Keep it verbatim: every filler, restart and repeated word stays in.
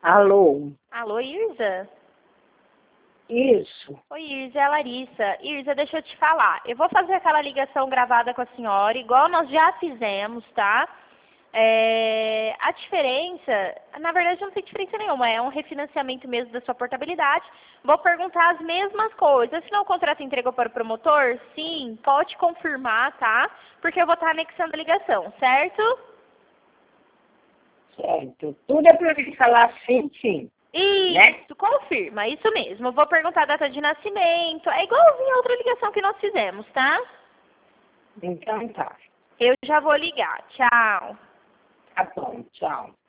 Alô? Alô, Irza? Isso. Oi, Irza, é a Larissa. Irza, deixa eu te falar. Eu vou fazer aquela ligação gravada com a senhora, igual nós já fizemos, tá? É, a diferença, na verdade não tem diferença nenhuma, é um refinanciamento mesmo da sua portabilidade. Vou perguntar as mesmas coisas. Se não o contrato entregou para o promotor, sim, pode confirmar, tá? Porque eu vou estar anexando a ligação, certo? Certo. Tudo é para ele falar sim, sim. Isso, Né? confirma, isso mesmo. Eu vou perguntar a data de nascimento. É igualzinho a outra ligação que nós fizemos, tá? Então tá. Eu já vou ligar. Tchau. Tá bom, tchau.